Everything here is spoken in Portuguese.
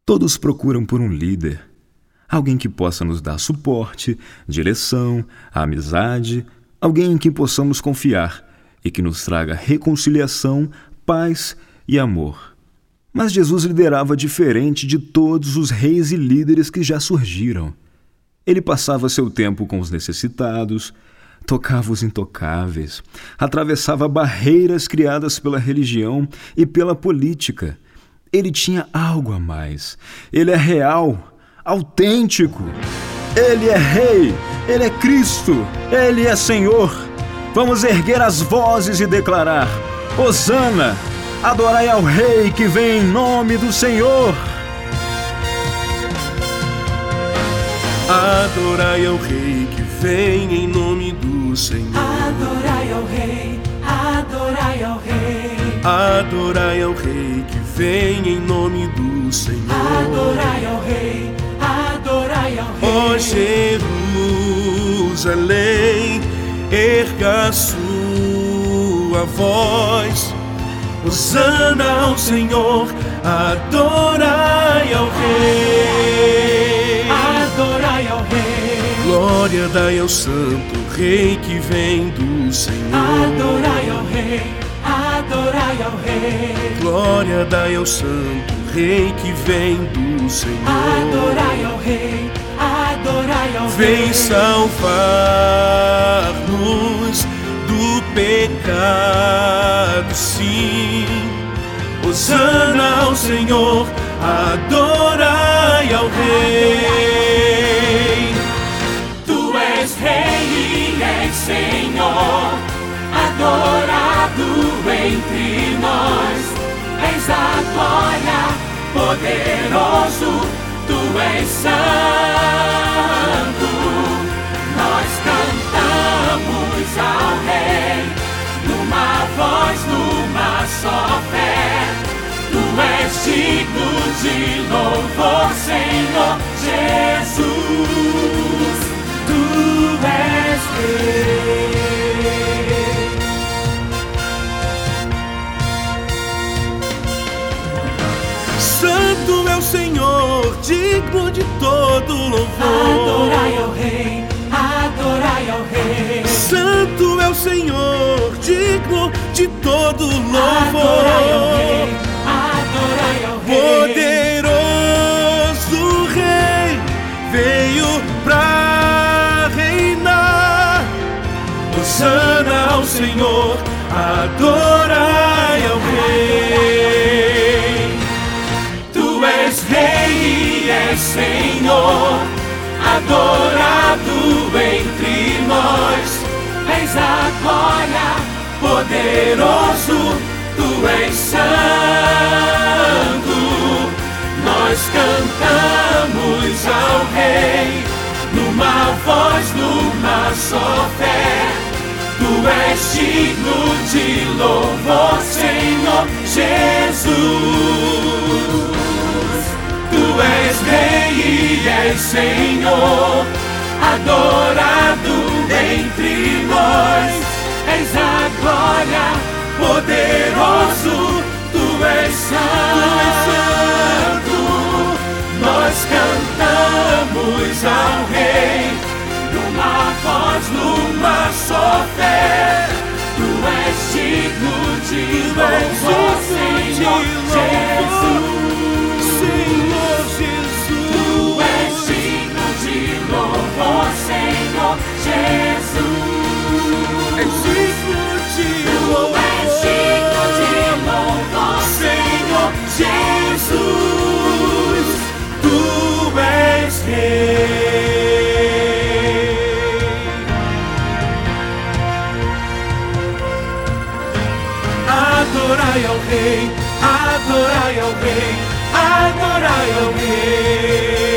Todos procuram por um líder, alguém que possa nos dar suporte, direção, amizade, alguém em quem possamos confiar e que nos traga reconciliação, paz e amor. Mas Jesus liderava diferente de todos os reis e líderes que já surgiram. Ele passava seu tempo com os necessitados, tocava os intocáveis, atravessava barreiras criadas pela religião e pela política. Ele tinha algo a mais. Ele é real, autêntico. Ele é Rei, Ele é Cristo, Ele é Senhor. Vamos erguer as vozes e declarar: Hosana, adorai ao Rei que vem em nome do Senhor. Adorai ao Rei que vem em nome do Senhor. Adorai ao Rei, adorai ao Rei. Adorai ao Rei que vem em nome do Senhor. Adorai ao Rei, adorai ao Rei. Ó Jerusalém, erga a sua voz. Hosana ao Senhor, adorai ao Rei. Adorai ao Rei. Glória dai ao Santo Rei que vem do Senhor. Adorai ao Rei, adorai ao Rei. Glória dai ao Santo Rei que vem do Senhor. Adorai ao Rei, adorai ao Rei. Vem salvar-nos do pecado, sim. Hosana ao Senhor, adorai ao Rei. Tu és Rei e és Senhor, adorado entre nós. És a glória, poderoso, tu és santo. Nós cantamos ao Rei, numa voz, numa só fé. Tu és digno de louvor, Senhor Jesus. Tu és Rei. Santo é o Senhor, digno de todo louvor. Adorai ao Rei, adorai ao Rei. Santo é o Senhor, digno de todo louvor. Adorai ao Rei, adorai ao Rei. Poderoso Rei veio pra reinar. Hosana ao Senhor, adorai ao Rei. Tu és Rei e és Senhor, adorado entre nós. És a glória, poderoso, tu és santo. Nós cantamos ao Rei, numa voz, numa só fé. Tu és digno de louvor, Senhor Jesus. Tu és Rei e és Senhor, adorado entre nós. És a glória, poderoso, tu és santo. Nós cantamos ao Rei, numa voz, numa só fé. Tu és digno de louvor, Senhor Jesus. Senhor Jesus. Tu és digno de louvor, Senhor Jesus. És digno de louvor. Tu és digno de louvor, Senhor Jesus. Tu és Rei. Adorai ao Rei, adorai ao Rei, adorai ao Rei.